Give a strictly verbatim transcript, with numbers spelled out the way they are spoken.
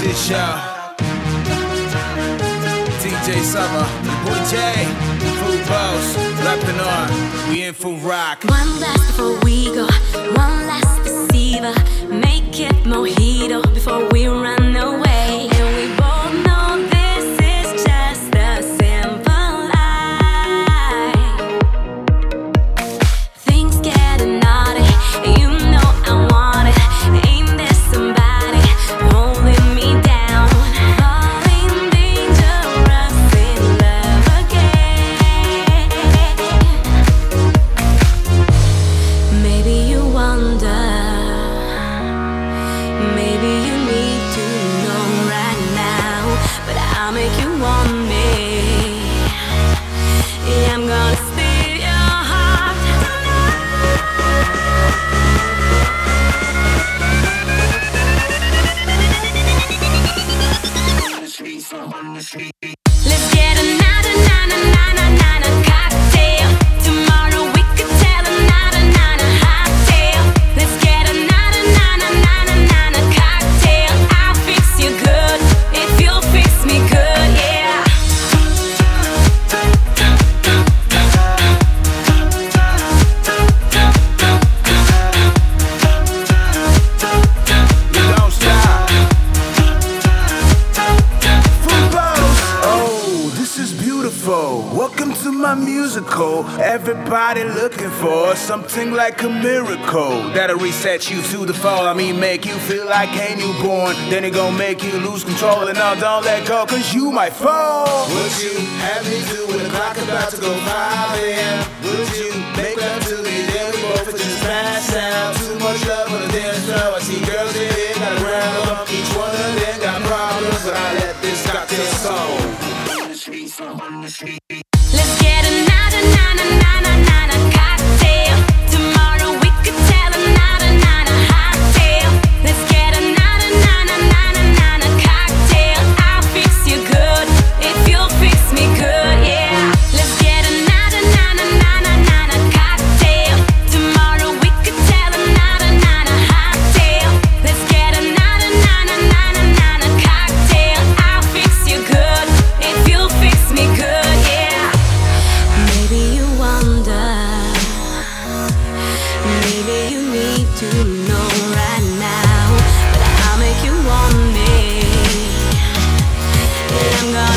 this, y'all. D J Summer, Boy J, Food Boss, rapping on. We in full rock. One last before we go, one last deceiver. Make it mojito before we run away. And we both know this is just a simple lie. Things getting naughty, you know I want it. Ain't there somebody holding me down? Falling dangerous in love again. Maybe you wonder, maybe you need to know right now, but I'll make you want me. Yeah, I'm gonna steal your heart tonight. Let's get another, another, another, another cocktail. Tomorrow we could tell another, another hot tale. Let's get another, another, another, another cocktail. I'll fix you good if you'll fix me good, yeah. Don't stop. Food Boss. Oh, this is beautiful. Welcome to my musical. Everybody looking for something like a miracle that'll reset you to the fall. I mean, make you feel like a newborn. Then it gon' make you lose control. And now don't let go, cause you might fall. Would you have me do with the clock about to go five a m? Would you make love to me? Then we both would just pass out. Too much love on the dance floor. I see girls in here, got a round up. Each one of them got problems, but I let this cocktail soul. Let's get another, another, another, another cocktail. Tomorrow we could tell another, another hot tale. Let's get another, another, another, another cocktail. I'll fix you good if you'll fix me good, yeah. Let's get another, another, another, another cocktail. Tomorrow we could tell another, another hot tale. Let's get another, another, another, another cocktail. I'll fix you good if you'll fix me good, yeah. Maybe you wonder, maybe you need to know right now, but I'll make you want me. And I'm gonna